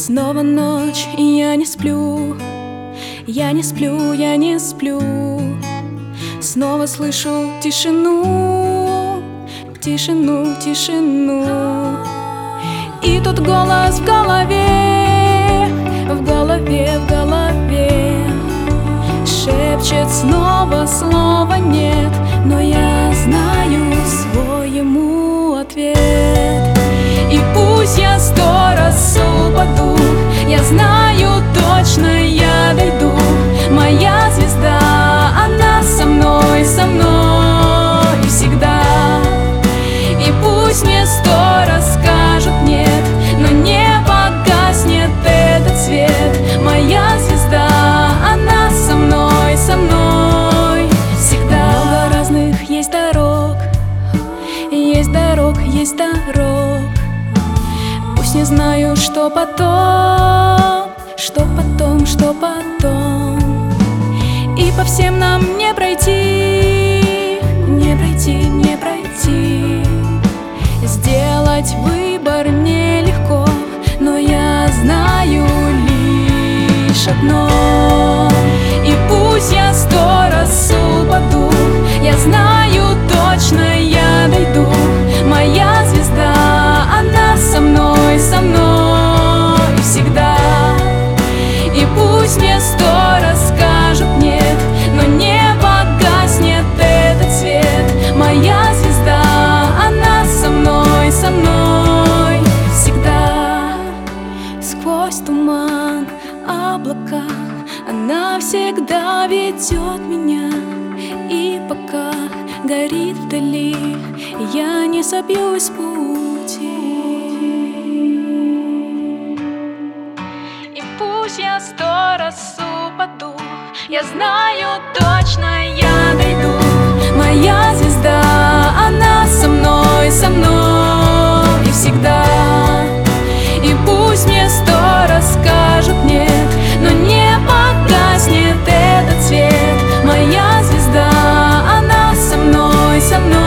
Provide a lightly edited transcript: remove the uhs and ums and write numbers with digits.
Снова ночь, и я не сплю, я не сплю, я не сплю. Снова слышу тишину, тишину, тишину. И тут голос в голове, в голове, в голове шепчет снова, слова нет, но я знаю свой ему ответ. И пусть я 100 раз упаду, я знаю точно, я дойду. Моя звезда, она со мной всегда. И пусть мне 100 раз скажут нет, но не погаснет этот свет. Моя звезда, она со мной всегда. Много разных есть дорог, есть дорог, есть дорог. Пусть не знаю, что потом, что потом, что потом. И по всем нам не пройти, не пройти, не пройти. Сделать выбор нелегко, но я знаю лишь одно. И пусть я 100 раз упаду, я знаю точно, я дойду. Моя звезда, она со мной всегда. И пусть мне 100 раз скажут нет, но не погаснет этот свет. Моя звезда, она со мной всегда. Сквозь туман, облака она всегда ведет меня. И пока горит вдали, я не собьюсь с пути. И пусть я 100 раз упаду, я знаю точно, я дойду. Моя звезда, она со мной и всегда. И пусть мне 100 раз скажут нет, но не погаснет этот свет. Моя звезда, она со мной